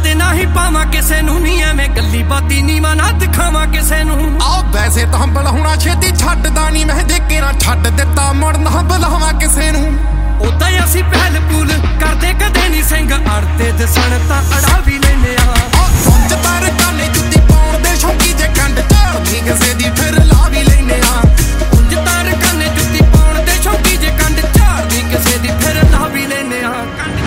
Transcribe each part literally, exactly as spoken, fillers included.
ते ना ही पावां किसे नूं नी एवें गल्ली बाती नीवां ना दिखावां किसे नूं आ वैसे तां बुलाउणा छेती छड्डदा नी मैं देखे ना छड्ड दित्ता मुड़ ना बुलावां किसे नूं उदां ही असीं पहल पूल करदे कदे नी सिंग अड़ते दसण तां अड़ा भी लैने आ पंज तार काने जुत्ती पाउण दे शौकी जे कंड झाड़दी किसे दी फिर ला भी लैने आ पंज तार काने जुत्ती पाउण दे शौकी जे कंड झाड़दी किसे दी फिर ला भी लैने आ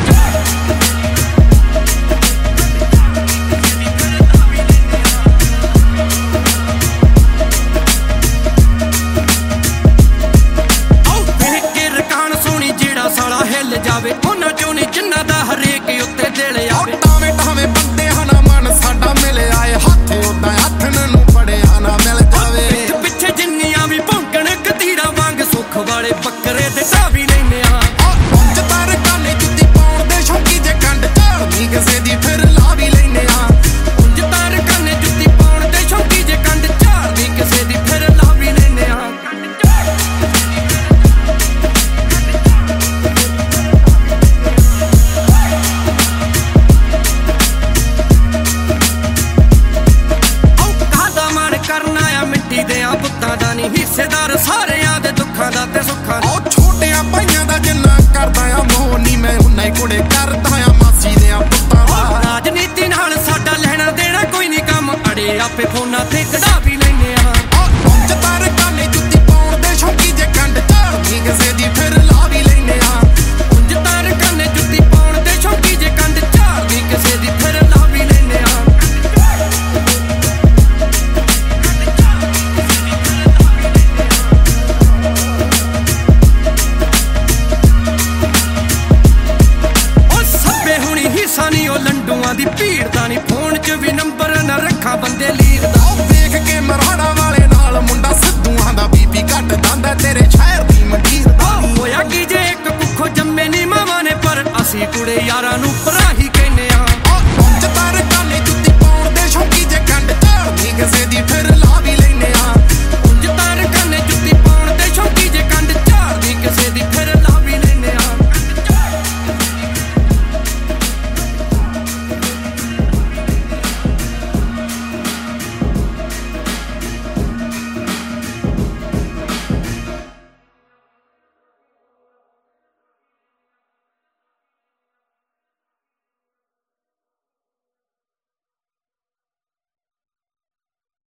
साला हिल जावे उन्हां चों नी जिन्हां दा हरेक उत्ते दिल आवे टावे टावे बंदे हना मन साडा मिले आए हत्थे उदां हत्थन नूं फड़िया ना मिल जावे पिछे जिन्नियां भी भौंकण कतीरा वांग सुख वाले बकरे ते ढा भी लैने आ पंज तार काने जुत्ती पाउण दे शौकी जे कंड झाड़दी किसे दी फिर ला भी लैने आ पंज तार काने जुत्ती पाउण दे शौकी जे कंड झाड़दी किसे दी फिर ला भी लैने आ हिस्सेदार सारियां दे दुखां दा ते सुखां दा ओ छोटियां भाइयां दा जिन्ना करदा आ मोह नी मैं उन्ना ही कुड़े करदा आ मासी दे पुत्तां दा राजनीति नाल साडा लेना देना कोई नी कम अड़े आपे फोना ते कढा भी लैने आ पंज तार काने जुत्ती पाउण दे शौकी जे कंड झाड़दी किसे दी फिर ला भी लैने आ पंज तार काने जुत्ती पाउण दे शौकी जे कंड झाड़दी किसे दी फिर ला भी लैने आ सानी ओ लंडुआं दी भीड़ दा नी फोन च भी नंबर ना रखा बंदे लीर दा देख के मराड़ा वाले नाल मुंडा सिद्धूआं दा बीपी घट दांदा तेरे शहर दी मंडीर दा होया की जे एक कुखो जम्मे नी मावां ने पर असी कुड़े यारां नूं